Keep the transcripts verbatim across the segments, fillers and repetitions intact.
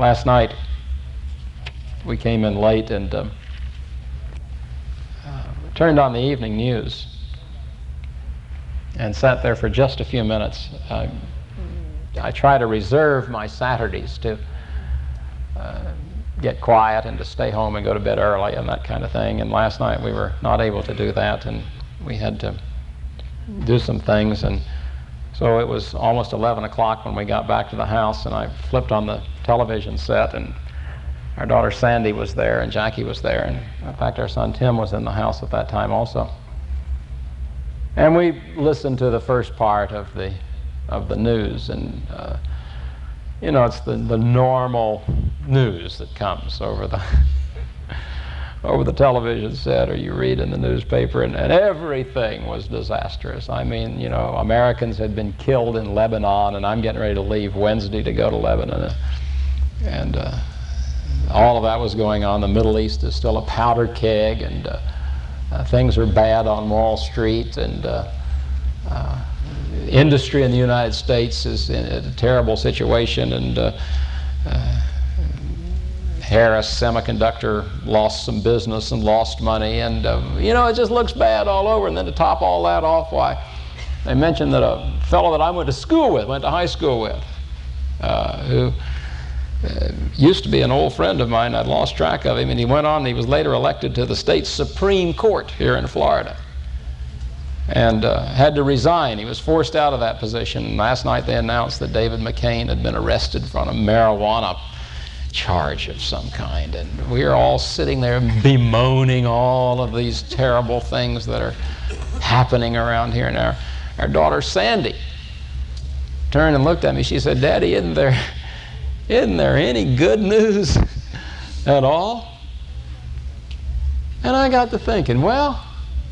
last night we came in late and uh, uh, turned on the evening news and sat there for just a few minutes. Uh, I try to reserve my Saturdays to uh, get quiet and to stay home and go to bed early and that kind of thing. And last night we were not able to do that, and we had to do some things. And so it was almost eleven o'clock when we got back to the house, and I flipped on the television set, and our daughter Sandy was there, and Jackie was there, and in fact our son Tim was in the house at that time also. And we listened to the first part of the of the news, and uh, you know, it's the, the normal news that comes over the over the television set, or you read in the newspaper, and, and everything was disastrous. I mean, you know, Americans had been killed in Lebanon, and I'm getting ready to leave Wednesday to go to Lebanon, and uh, all of that was going on. The Middle East is still a powder keg, and uh, uh, things are bad on Wall Street, and uh, uh, industry in the United States is in a terrible situation, and uh, uh, Harris Semiconductor lost some business and lost money, and uh, you know, it just looks bad all over. And then to top all that off, why, they mentioned that a fellow that I went to school with, went to high school with, uh, who uh, used to be an old friend of mine. I'd lost track of him, and he went on, and he was later elected to the state Supreme Court here in Florida, and uh, had to resign. He was forced out of that position. Last night they announced that David McCain had been arrested for a marijuana charge of some kind, and we are all sitting there bemoaning all of these terrible things that are happening around here. And our, our daughter Sandy turned and looked at me. She said, "Daddy, isn't there, isn't there any good news at all?" And I got to thinking, well,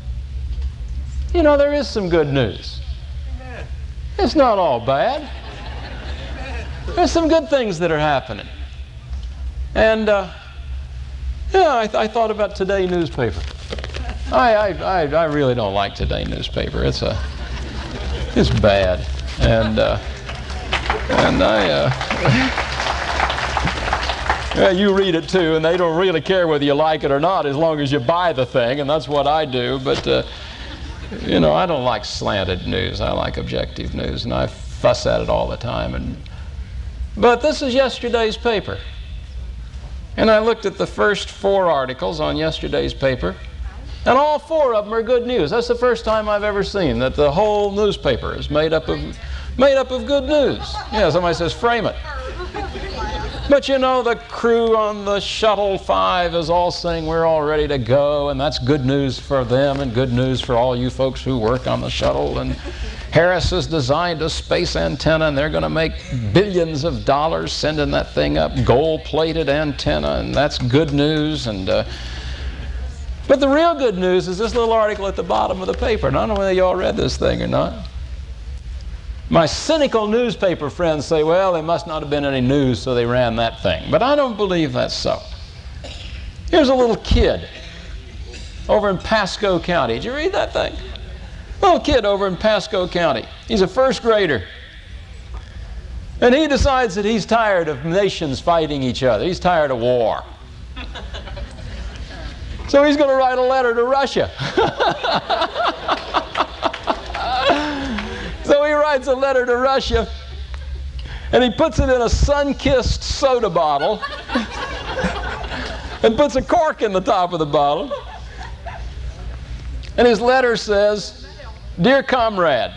you know, there is some good news. Amen. It's not all bad. Amen. There's some good things that are happening. And uh, yeah, I, th I thought about Today newspaper. I, I I I really don't like Today newspaper. It's a it's bad, and uh, and I uh, yeah, you read it too, and they don't really care whether you like it or not as long as you buy the thing, and that's what I do. But uh, you know, I don't like slanted news. I like objective news, and I fuss at it all the time. And but this is yesterday's paper. And I looked at the first four articles on yesterday's paper, and all four of them are good news. That's the first time I've ever seen that the whole newspaper is made up of made up of good news. Yeah, somebody says, frame it. But you know, the crew on the Shuttle five is all saying we're all ready to go, and that's good news for them and good news for all you folks who work on the shuttle. And Harris has designed a space antenna, and they're going to make billions of dollars sending that thing up, gold-plated antenna, and that's good news. And uh, but the real good news is this little article at the bottom of the paper. And I don't know whether you all read this thing or not. My cynical newspaper friends say, well, there must not have been any news, so they ran that thing. But I don't believe that's so. Here's a little kid over in Pasco County. Did you read that thing? Little kid over in Pasco County. He's a first grader. And he decides that he's tired of nations fighting each other. He's tired of war. So he's going to write a letter to Russia. So he writes a letter to Russia, and he puts it in a sun-kissed soda bottle and puts a cork in the top of the bottle. And his letter says, "Dear comrade,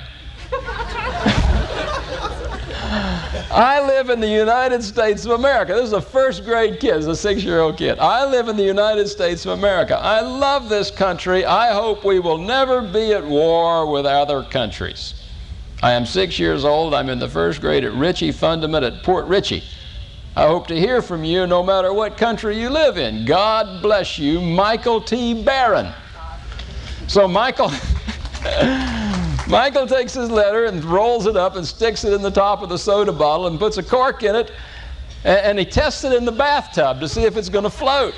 I live in the United States of America." This is a first grade kid, this is a six-year-old kid. "I live in the United States of America. I love this country. I hope we will never be at war with other countries. I am six years old. I'm in the first grade at Ritchie Fundament at Port Ritchie. I hope to hear from you no matter what country you live in. God bless you, Michael T. Barron." So Michael, Michael takes his letter and rolls it up and sticks it in the top of the soda bottle and puts a cork in it, and, and he tests it in the bathtub to see if it's going to float.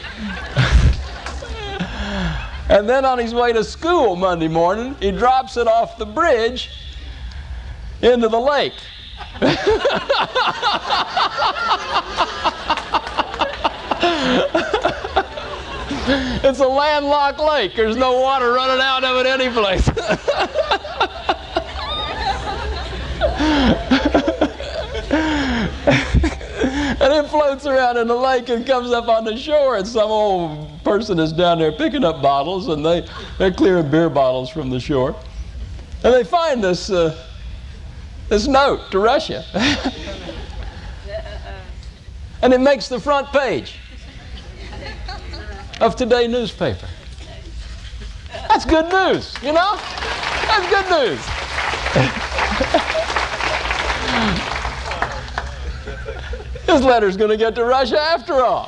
And then on his way to school Monday morning, he drops it off the bridge into the lake. It's a landlocked lake. There's no water running out of it any place. And it floats around in the lake and comes up on the shore, and some old person is down there picking up bottles, and they, they're clearing beer bottles from the shore. And they find this, uh, this note to Russia. And it makes the front page of today's newspaper. That's good news, you know? That's good news. This letter's going to get to Russia after all.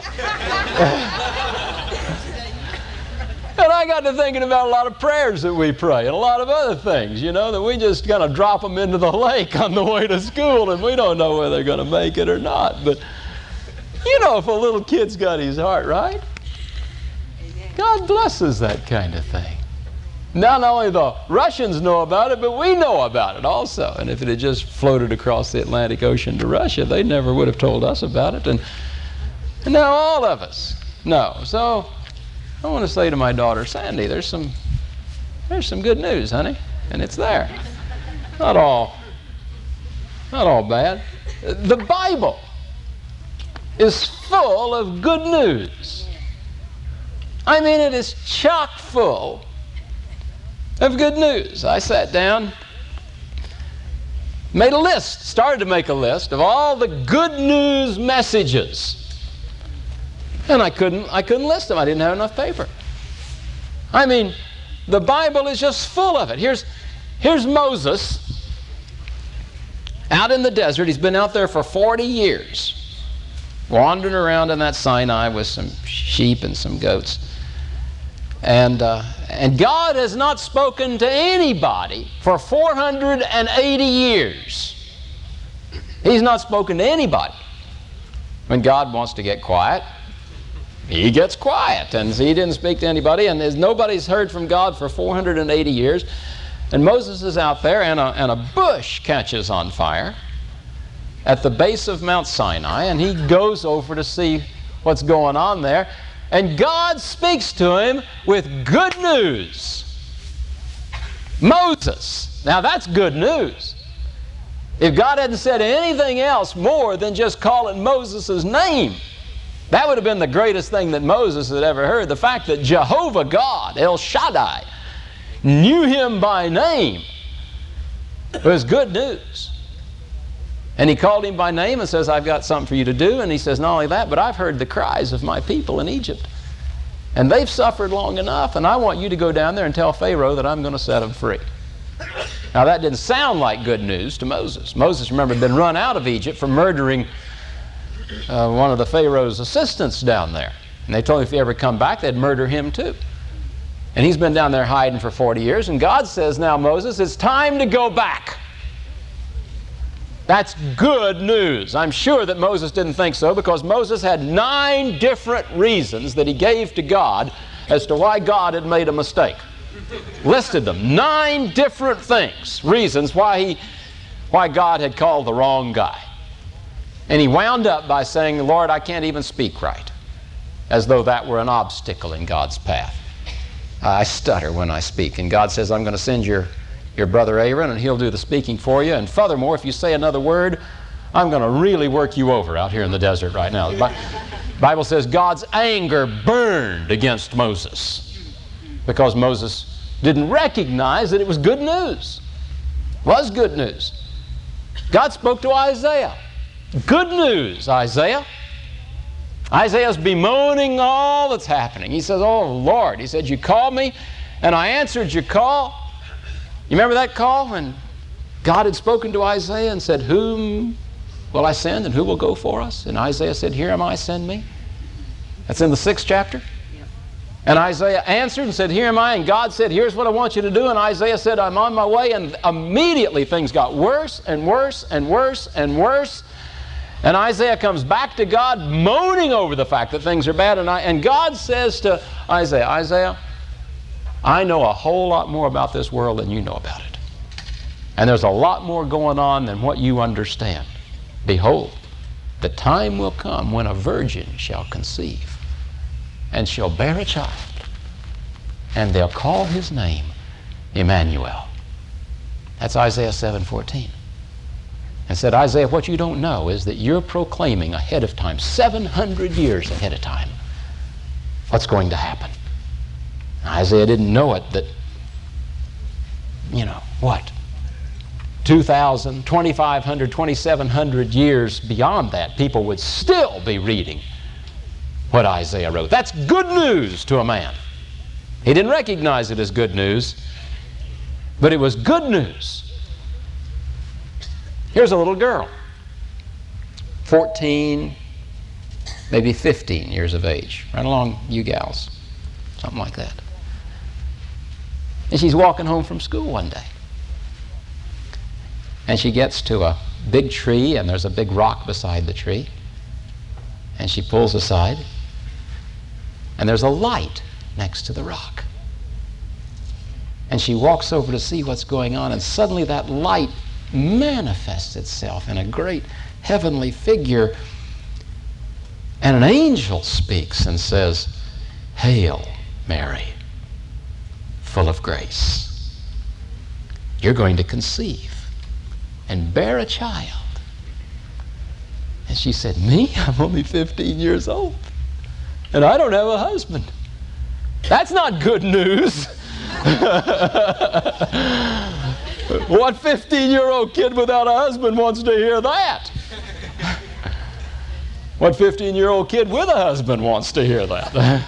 And I got to thinking about a lot of prayers that we pray and a lot of other things, you know, that we just kind of drop them into the lake on the way to school, and we don't know whether they're going to make it or not. But, you know, if a little kid's got his heart right, God blesses that kind of thing. Not only the Russians know about it, but we know about it also. And if it had just floated across the Atlantic Ocean to Russia, they never would have told us about it. And, and now all of us know. So I want to say to my daughter, Sandy, there's some, there's some good news, honey. And it's there. Not all, not all bad. The Bible is full of good news. I mean, it is chock full of good news. I sat down, made a list, started to make a list of all the good news messages. And I couldn't, I couldn't list them. I didn't have enough paper. I mean, the Bible is just full of it. Here's, here's Moses out in the desert. He's been out there for forty years, wandering around in that Sinai with some sheep and some goats. And, uh, and God has not spoken to anybody for four hundred eighty years. He's not spoken to anybody. When God wants to get quiet, He gets quiet. And He didn't speak to anybody, and there's, nobody's heard from God for four hundred eighty years. And Moses is out there, and a, and a bush catches on fire at the base of Mount Sinai, and he goes over to see what's going on there. And God speaks to him with good news. Moses. Now that's good news. If God hadn't said anything else more than just calling Moses' name, that would have been the greatest thing that Moses had ever heard. The fact that Jehovah God, El Shaddai, knew him by name was good news. And he called him by name and says, I've got something for you to do. And he says, not only that, but I've heard the cries of my people in Egypt. And they've suffered long enough, and I want you to go down there and tell Pharaoh that I'm going to set them free. Now that didn't sound like good news to Moses. Moses, remember, had been run out of Egypt for murdering uh, one of the Pharaoh's assistants down there. And they told him if he ever come back, they'd murder him too. And he's been down there hiding for forty years. And God says, now Moses, it's time to go back. That's good news. I'm sure that Moses didn't think so, because Moses had nine different reasons that he gave to God as to why God had made a mistake. Listed them. Nine different things, reasons why he, why God had called the wrong guy. And he wound up by saying, Lord, I can't even speak right, as though that were an obstacle in God's path. I stutter when I speak. And God says, I'm going to send your your brother Aaron, and he'll do the speaking for you. And furthermore, if you say another word, I'm going to really work you over out here in the desert right now. The Bible says God's anger burned against Moses because Moses didn't recognize that it was good news. It was good news. God spoke to Isaiah. Good news, Isaiah. Isaiah's bemoaning all that's happening. He says, oh, Lord, he said, you called me, and I answered your call. You remember that call when God had spoken to Isaiah and said, whom will I send and who will go for us? And Isaiah said, here am I, send me. That's in the sixth chapter. Yep. And Isaiah answered and said, here am I. And God said, here's what I want you to do. And Isaiah said, I'm on my way. And immediately things got worse and worse and worse and worse. And Isaiah comes back to God moaning over the fact that things are bad. And, I, and God says to Isaiah, Isaiah, I know a whole lot more about this world than you know about it. And there's a lot more going on than what you understand. Behold, the time will come when a virgin shall conceive and shall bear a child and they'll call his name Emmanuel. That's Isaiah seven fourteen. And said, Isaiah, what you don't know is that you're proclaiming ahead of time, seven hundred years ahead of time, what's going to happen. Isaiah didn't know it that, you know, what? two thousand, twenty-five hundred, twenty-seven hundred years beyond that, people would still be reading what Isaiah wrote. That's good news to a man. He didn't recognize it as good news, but it was good news. Here's a little girl, fourteen, maybe fifteen years of age, right along you gals, something like that. And she's walking home from school one day. And she gets to a big tree, and there's a big rock beside the tree. And she pulls aside, and there's a light next to the rock. And she walks over to see what's going on, and suddenly that light manifests itself in a great heavenly figure, and an angel speaks and says, Hail, Mary, full of grace. You're going to conceive and bear a child. And she said, me? I'm only fifteen years old, and I don't have a husband. That's not good news. What fifteen-year-old kid without a husband wants to hear that? What fifteen-year-old kid with a husband wants to hear that?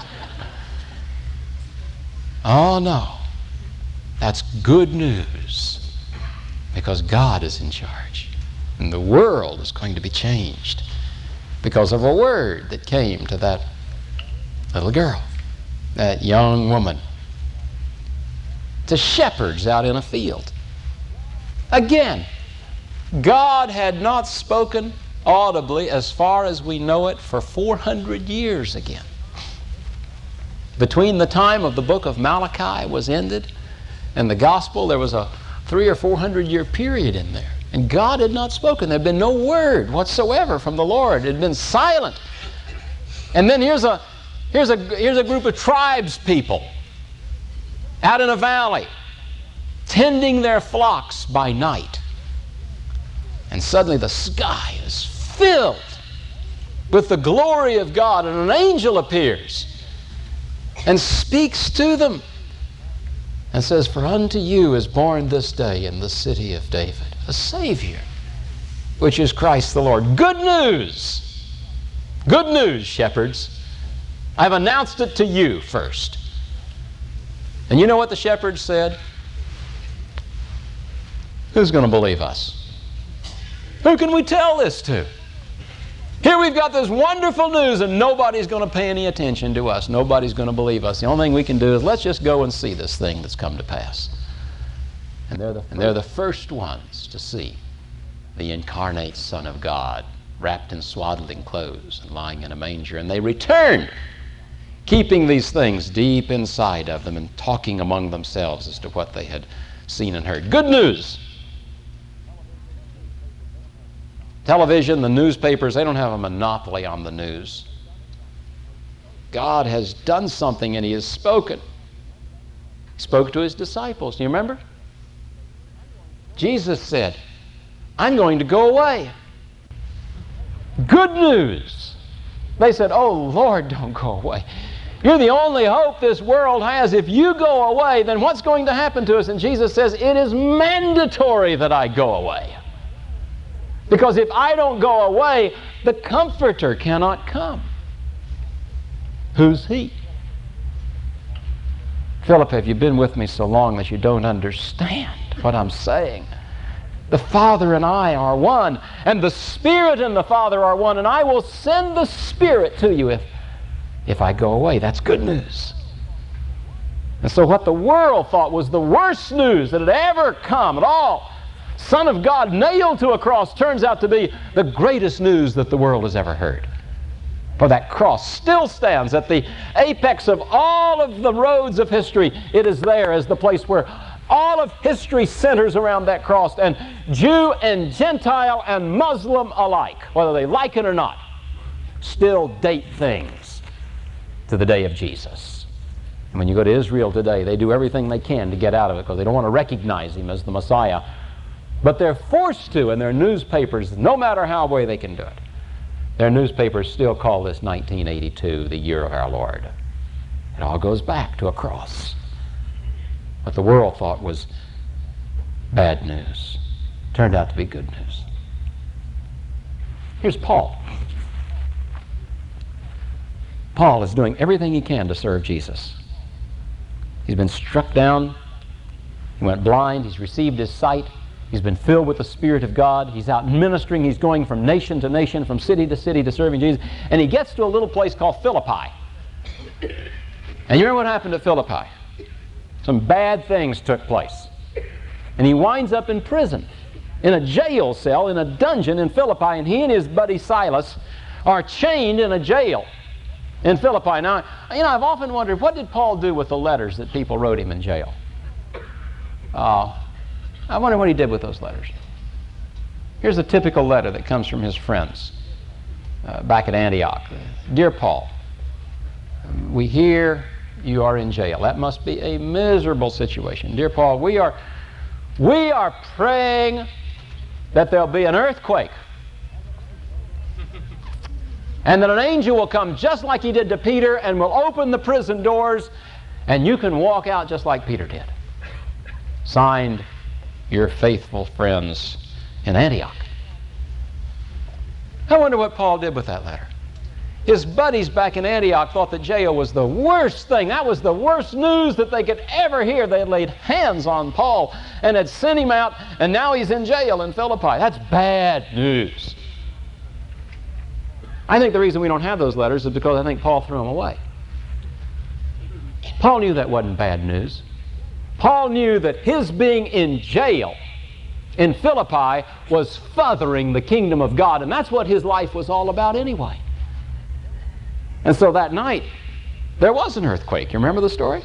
Oh, no. That's good news, because God is in charge, and the world is going to be changed because of a word that came to that little girl, that young woman, to shepherds out in a field. Again, God had not spoken audibly, as far as we know it, for four hundred years again. Between the time of the book of Malachi was ended and the gospel, there was a three or four hundred year period in there. And God had not spoken. There had been no word whatsoever from the Lord. It had been silent. And then here's a, here's a, here's a group of tribes people out in a valley, tending their flocks by night. And suddenly the sky is filled with the glory of God, and an angel appears and speaks to them and says, For unto you is born this day in the city of David a Savior, which is Christ the Lord. Good news! Good news, shepherds. I've announced it to you first. And you know what the shepherds said? Who's going to believe us? Who can we tell this to? Here we've got this wonderful news, and nobody's going to pay any attention to us. Nobody's going to believe us. The only thing we can do is let's just go and see this thing that's come to pass. And they're the, and they're the first ones to see the incarnate Son of God wrapped in swaddling clothes and lying in a manger. And they returned, keeping these things deep inside of them and talking among themselves as to what they had seen and heard. Good news. Television, the newspapers, they don't have a monopoly on the news. God has done something, and He has spoken. He spoke to His disciples. Do you remember? Jesus said, I'm going to go away. Good news. They said, oh, Lord, don't go away. You're the only hope this world has. If you go away, then what's going to happen to us? And Jesus says, it is mandatory that I go away. Because if I don't go away, the Comforter cannot come. Who's He? Philip, have you been with me so long that you don't understand what I'm saying? The Father and I are one, and the Spirit and the Father are one, and I will send the Spirit to you if, if I go away. That's good news. And so what the world thought was the worst news that had ever come at all, Son of God nailed to a cross, turns out to be the greatest news that the world has ever heard. For that cross still stands at the apex of all of the roads of history. It is there as the place where all of history centers around that cross, and Jew and Gentile and Muslim alike, whether they like it or not, still date things to the day of Jesus. And when you go to Israel today, they do everything they can to get out of it because they don't want to recognize him as the Messiah. But they're forced to in their newspapers, no matter how way they can do it. Their newspapers still call this nineteen eighty-two the year of our Lord. It all goes back to a cross. What the world thought was bad news turned out to be good news. Here's Paul. Paul is doing everything he can to serve Jesus. He's been struck down. He went blind. He's received his sight. He's been filled with the Spirit of God. He's out ministering. He's going from nation to nation, from city to city to serving Jesus. And he gets to a little place called Philippi. And you remember what happened at Philippi? Some bad things took place. And he winds up in prison, in a jail cell, in a dungeon in Philippi. And he and his buddy Silas are chained in a jail in Philippi. Now, you know, I've often wondered, what did Paul do with the letters that people wrote him in jail? Uh, I wonder what he did with those letters. Here's a typical letter that comes from his friends uh, back at Antioch. Dear Paul, we hear you are in jail. That must be a miserable situation. Dear Paul, we are, we are praying that there'll be an earthquake and that an angel will come just like he did to Peter and will open the prison doors and you can walk out just like Peter did. Signed, your faithful friends in Antioch. I wonder what Paul did with that letter. His buddies back in Antioch thought that jail was the worst thing. That was the worst news that they could ever hear. They had laid hands on Paul and had sent him out, and now he's in jail in Philippi. That's bad news. I think the reason we don't have those letters is because I think Paul threw them away. Paul knew that wasn't bad news. Paul knew that his being in jail in Philippi was furthering the kingdom of God, and that's what his life was all about anyway. And so that night, there was an earthquake. You remember the story?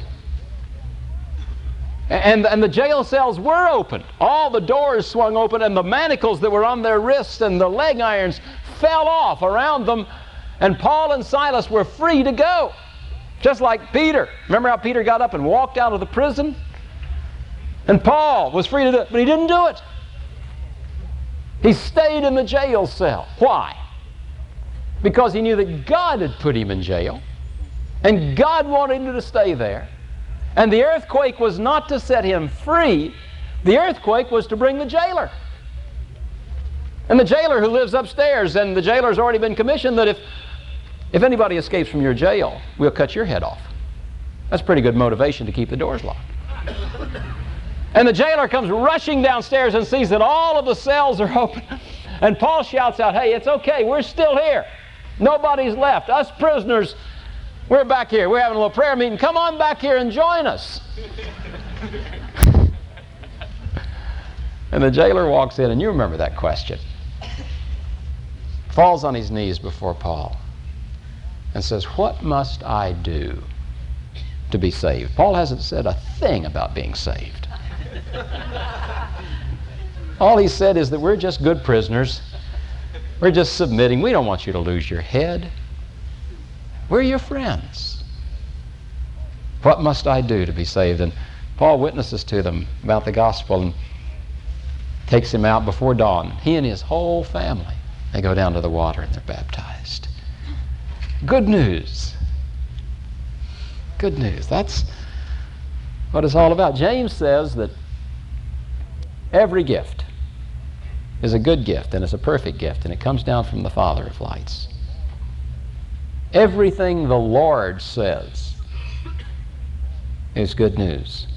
And, and the jail cells were opened. All the doors swung open, and the manacles that were on their wrists and the leg irons fell off around them, and Paul and Silas were free to go. Just like Peter. Remember how Peter got up and walked out of the prison? And Paul was free to do it, but he didn't do it. He stayed in the jail cell. Why? Because he knew that God had put him in jail, and God wanted him to stay there. And the earthquake was not to set him free. The earthquake was to bring the jailer. And the jailer who lives upstairs, and the jailer's already been commissioned that if, if anybody escapes from your jail, we'll cut your head off. That's pretty good motivation to keep the doors locked. And the jailer comes rushing downstairs and sees that all of the cells are open. And Paul shouts out, hey, it's okay, we're still here. Nobody's left. Us prisoners, we're back here. We're having a little prayer meeting. Come on back here and join us. And the jailer walks in, and you remember that question. Falls on his knees before Paul and says, what must I do to be saved? Paul hasn't said a thing about being saved. All he said is that we're just good prisoners. We're just submitting. We don't want you to lose your head. We're your friends. What must I do to be saved? And Paul witnesses to them about the gospel and takes him out before dawn. He and his whole family, they go down to the water and they're baptized. Good news. Good news. That's what it's all about. James says that every gift is a good gift and it's a perfect gift, and it comes down from the Father of lights. Everything the Lord says is good news.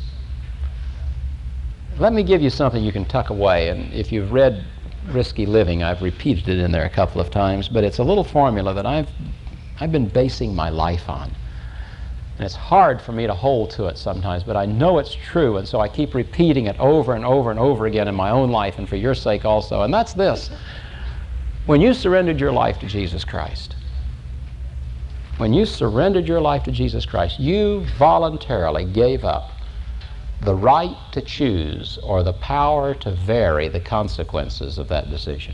Let me give you something you can tuck away, and if you've read Risky Living, I've repeated it in there a couple of times, but it's a little formula that I've, I've been basing my life on. And it's hard for me to hold to it sometimes, but I know it's true, and so I keep repeating it over and over and over again in my own life, and for your sake also. And that's this. When you surrendered your life to Jesus Christ, when you surrendered your life to Jesus Christ, you voluntarily gave up the right to choose or the power to vary the consequences of that decision.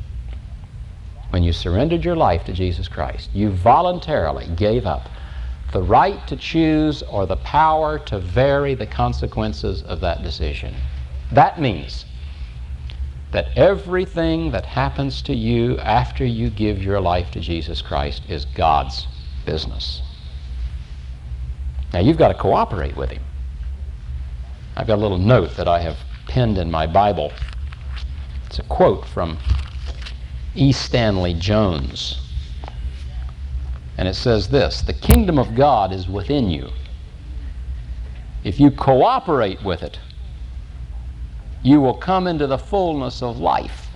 When you surrendered your life to Jesus Christ, you voluntarily gave up the right to choose or the power to vary the consequences of that decision. That means that everything that happens to you after you give your life to Jesus Christ is God's business. Now, you've got to cooperate with Him. I've got a little note that I have penned in my Bible. It's a quote from E. Stanley Jones. And it says this: "The kingdom of God is within you. If you cooperate with it, you will come into the fullness of life.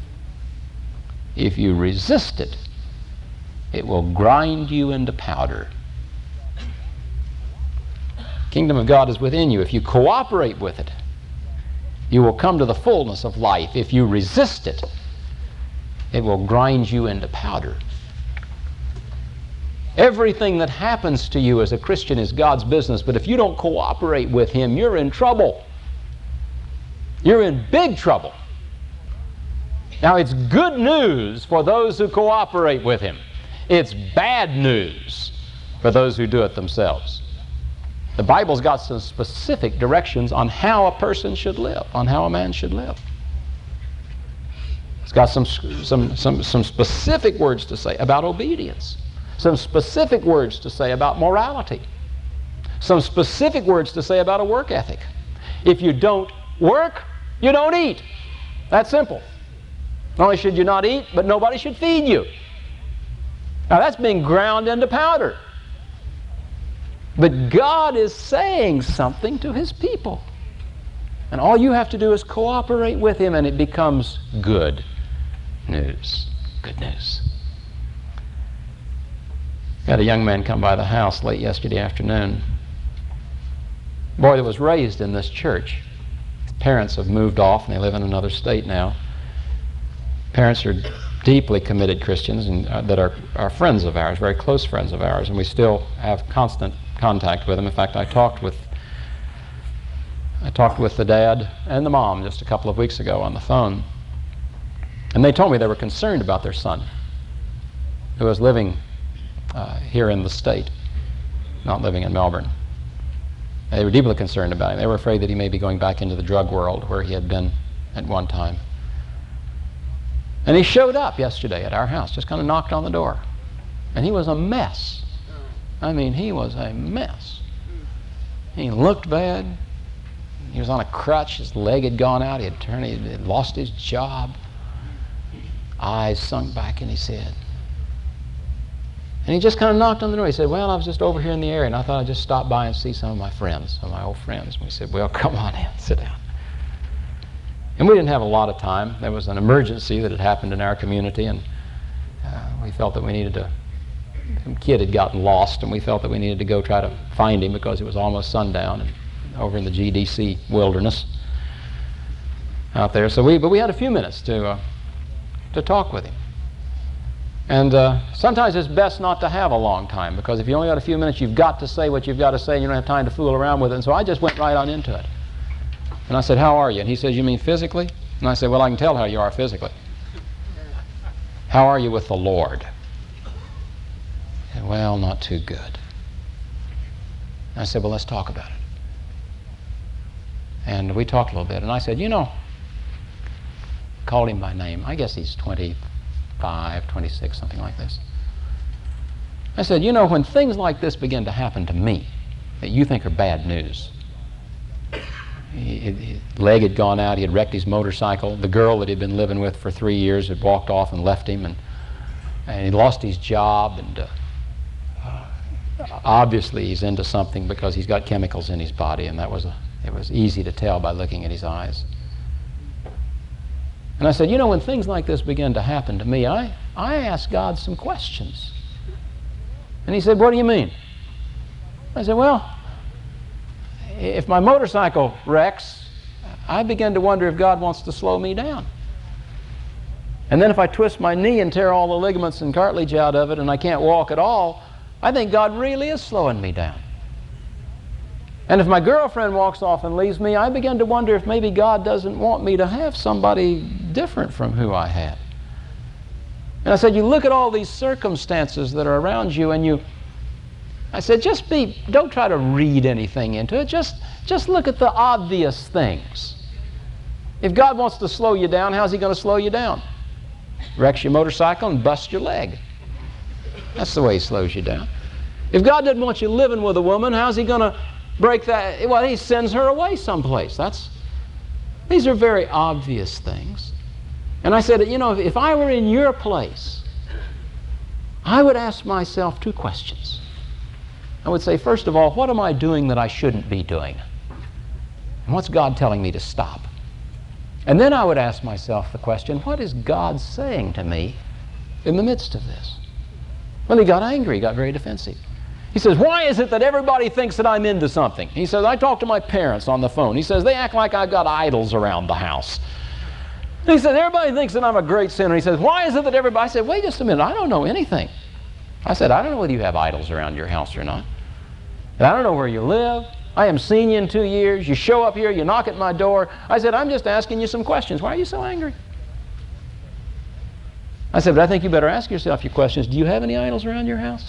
If you resist it, it will grind you into powder." Kingdom of God is within you. If you cooperate with it, you will come to the fullness of life. If you resist it, it will grind you into powder. Everything that happens to you as a Christian is God's business, but if you don't cooperate with Him, you're in trouble. You're in big trouble. Now, it's good news for those who cooperate with Him. It's bad news for those who do it themselves. The Bible's got some specific directions on how a person should live, on how a man should live. It's got some, some, some, some specific words to say about obedience, some specific words to say about morality, some specific words to say about a work ethic. If you don't work, you don't eat. That's simple. Not only should you not eat, but nobody should feed you. Now, that's being ground into powder. But God is saying something to His people. And all you have to do is cooperate with Him, and it becomes good news. Good news. Got a young man come by the house late yesterday afternoon. Boy that was raised in this church. His parents have moved off, and they live in another state now. Parents are deeply committed Christians and uh, that are, are friends of ours, very close friends of ours, and we still have constant contact with them. In fact, I talked with I talked with the dad and the mom just a couple of weeks ago on the phone, and they told me they were concerned about their son, who was living uh, here in the state, not living in Melbourne. They were deeply concerned about him. They were afraid that he may be going back into the drug world where he had been at one time. And he showed up yesterday at our house, just kind of knocked on the door, and he was a mess. I mean, he was a mess. He looked bad. He was on a crutch. His leg had gone out. He had turned. He had lost his job. Eyes sunk back in his head. And he just kind of knocked on the door. He said, "Well, I was just over here in the area, and I thought I'd just stop by and see some of my friends, some of my old friends." And we said, "Well, come on in, sit down." And we didn't have a lot of time. There was an emergency that had happened in our community, and uh, we felt that we needed to. Some kid had gotten lost, and we felt that we needed to go try to find him because it was almost sundown and over in the G D C wilderness out there. So we, but we had a few minutes to uh, to talk with him. And uh, sometimes it's best not to have a long time, because if you only got a few minutes, you've got to say what you've got to say, and you don't have time to fool around with it. And so I just went right on into it. And I said, "How are you?" And he says, "You mean physically?" And I said, "Well, I can tell how you are physically. How are you with the Lord?" And, "Well, not too good." And I said, "Well, let's talk about it." And we talked a little bit. And I said, "You know," called him by name. I guess he's twenty-five, twenty-six, something like this. I said, "You know, when things like this begin to happen to me that you think are bad news," he, his leg had gone out, he had wrecked his motorcycle, the girl that he'd been living with for three years had walked off and left him, and, and he lost his job, and uh, obviously he's into something because he's got chemicals in his body, and that was a, it was easy to tell by looking at his eyes. And I said, "You know, when things like this begin to happen to me, I, I ask God some questions." And he said, "What do you mean?" I said, "Well, if my motorcycle wrecks, I begin to wonder if God wants to slow me down. And then if I twist my knee and tear all the ligaments and cartilage out of it and I can't walk at all, I think God really is slowing me down. And if my girlfriend walks off and leaves me, I begin to wonder if maybe God doesn't want me to have somebody different from who I had." And I said, "You look at all these circumstances that are around you, and you I said, just be, don't try to read anything into it. Just, just look at the obvious things. If God wants to slow you down, how's He going to slow you down? Wrecks your motorcycle and busts your leg. That's the way He slows you down. If God doesn't want you living with a woman, how's He going to break that? Well, He sends her away someplace. That's, these are very obvious things. And I said, you know, if I were in your place, I would ask myself two questions. I would say, first of all, what am I doing that I shouldn't be doing? And what's God telling me to stop? And then I would ask myself the question, what is God saying to me in the midst of this? Well, he got angry, he got very defensive. He says, why is it that everybody thinks that I'm into something? He says, I talk to my parents on the phone. He says, they act like I've got idols around the house. He says, everybody thinks that I'm a great sinner. He says, why is it that everybody... I said, wait just a minute, I don't know anything. I said, I don't know whether you have idols around your house or not. And I don't know where you live. I haven't seen you in two years. You show up here, you knock at my door. I said, I'm just asking you some questions. Why are you so angry? I said, but I think you better ask yourself your questions. Do you have any idols around your house?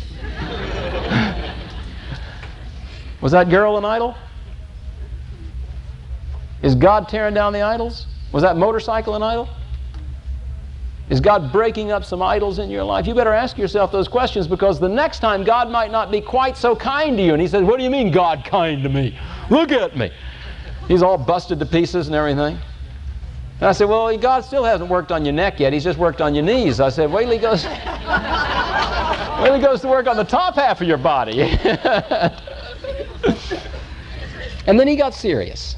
Was that girl an idol? Is God tearing down the idols? Was that motorcycle an idol? Is God breaking up some idols in your life? You better ask yourself those questions, because the next time God might not be quite so kind to you. And He says, what do you mean God kind to me? Look at me. He's all busted to pieces and everything. And I said, well, God still hasn't worked on your neck yet. He's just worked on your knees. I said, wait till He goes, wait till He goes to work on the top half of your body. And then he got serious.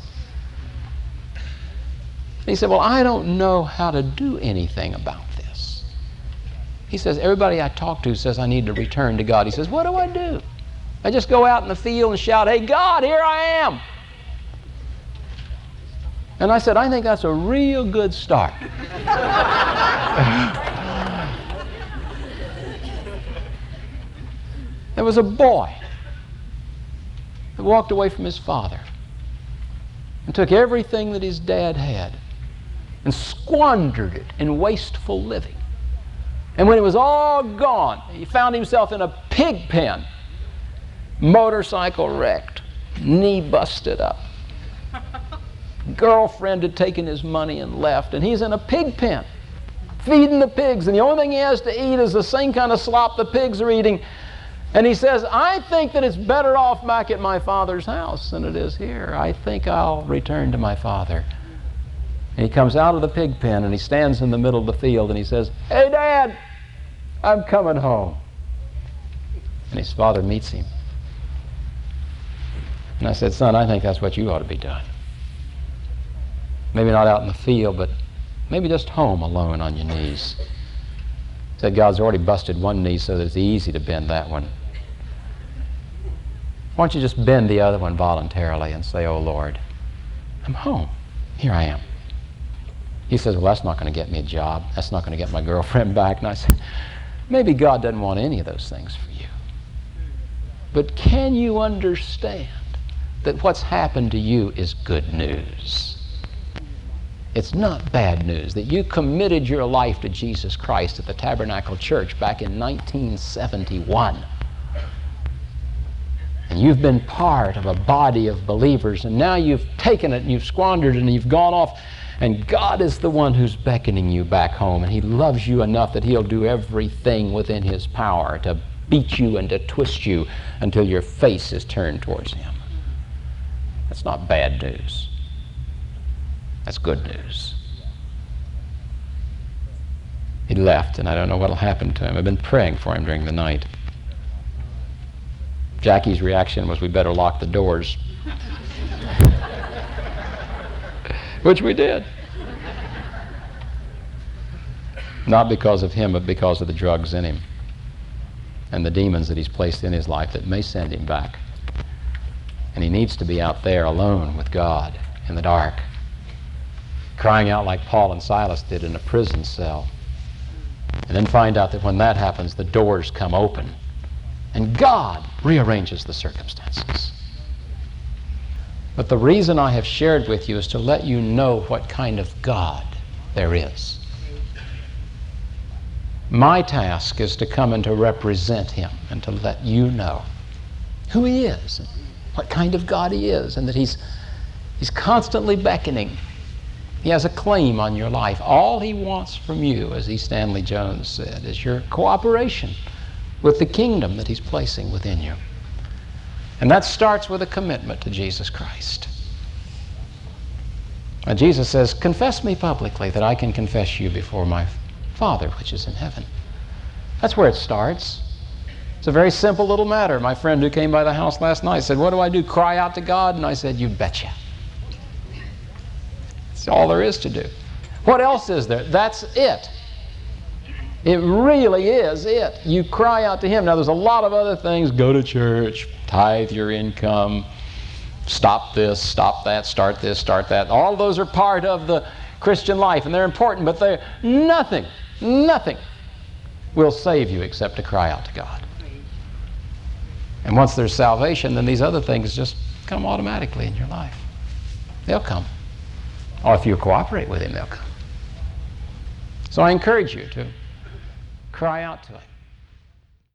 He said, well, I don't know how to do anything about this. He says, everybody I talk to says I need to return to God. He says, what do I do? I just go out in the field and shout, hey, God, here I am. And I said, I think that's a real good start. There was a boy that walked away from his father and took everything that his dad had and squandered it in wasteful living. And when it was all gone, he found himself in a pig pen, motorcycle wrecked, knee busted up. Girlfriend had taken his money and left, and he's in a pig pen, feeding the pigs, and the only thing he has to eat is the same kind of slop the pigs are eating. And he says, I think that it's better off back at my father's house than it is here. I think I'll return to my father. And he comes out of the pig pen and he stands in the middle of the field and he says, hey, Dad, I'm coming home. And his father meets him. And I said, son, I think that's what you ought to be doing. Maybe not out in the field, but maybe just home alone on your knees. He said, God's already busted one knee so that it's easy to bend that one. Why don't you just bend the other one voluntarily and say, oh, Lord, I'm home. Here I am. He says, well, that's not going to get me a job. That's not going to get my girlfriend back. And I said, maybe God doesn't want any of those things for you. But can you understand that what's happened to you is good news? It's not bad news that you committed your life to Jesus Christ at the Tabernacle Church back in nineteen seventy-one. And you've been part of a body of believers, and now you've taken it and you've squandered it and you've gone off, and God is the one who's beckoning you back home, and He loves you enough that He'll do everything within His power to beat you and to twist you until your face is turned towards Him. That's not bad news. That's good news. He left, and I don't know what'll happen to him. I've been praying for him during the night. Jackie's reaction was, we better lock the doors. Which we did. Not because of him, but because of the drugs in him and the demons that he's placed in his life that may send him back. And he needs to be out there alone with God in the dark, crying out like Paul and Silas did in a prison cell. And then find out that when that happens, the doors come open and God rearranges the circumstances. But the reason I have shared with you is to let you know what kind of God there is. My task is to come and to represent Him and to let you know who He is, and what kind of God He is, and that He's, he's constantly beckoning. He has a claim on your life. All He wants from you, as E. Stanley Jones said, is your cooperation with the kingdom that He's placing within you. And that starts with a commitment to Jesus Christ. Now, Jesus says, confess me publicly that I can confess you before my Father which is in heaven. That's where it starts. It's a very simple little matter. My friend who came by the house last night said, what do I do, cry out to God? And I said, you betcha. That's all there is to do. What else is there? That's it. It really is it. You cry out to Him. Now, there's a lot of other things. Go to church, tithe your income, stop this, stop that, start this, start that. All those are part of the Christian life, and they're important, but they're nothing, nothing will save you except to cry out to God. And once there's salvation, then these other things just come automatically in your life. They'll come. Or if you cooperate with Him, they'll come. So I encourage you to cry out to Him.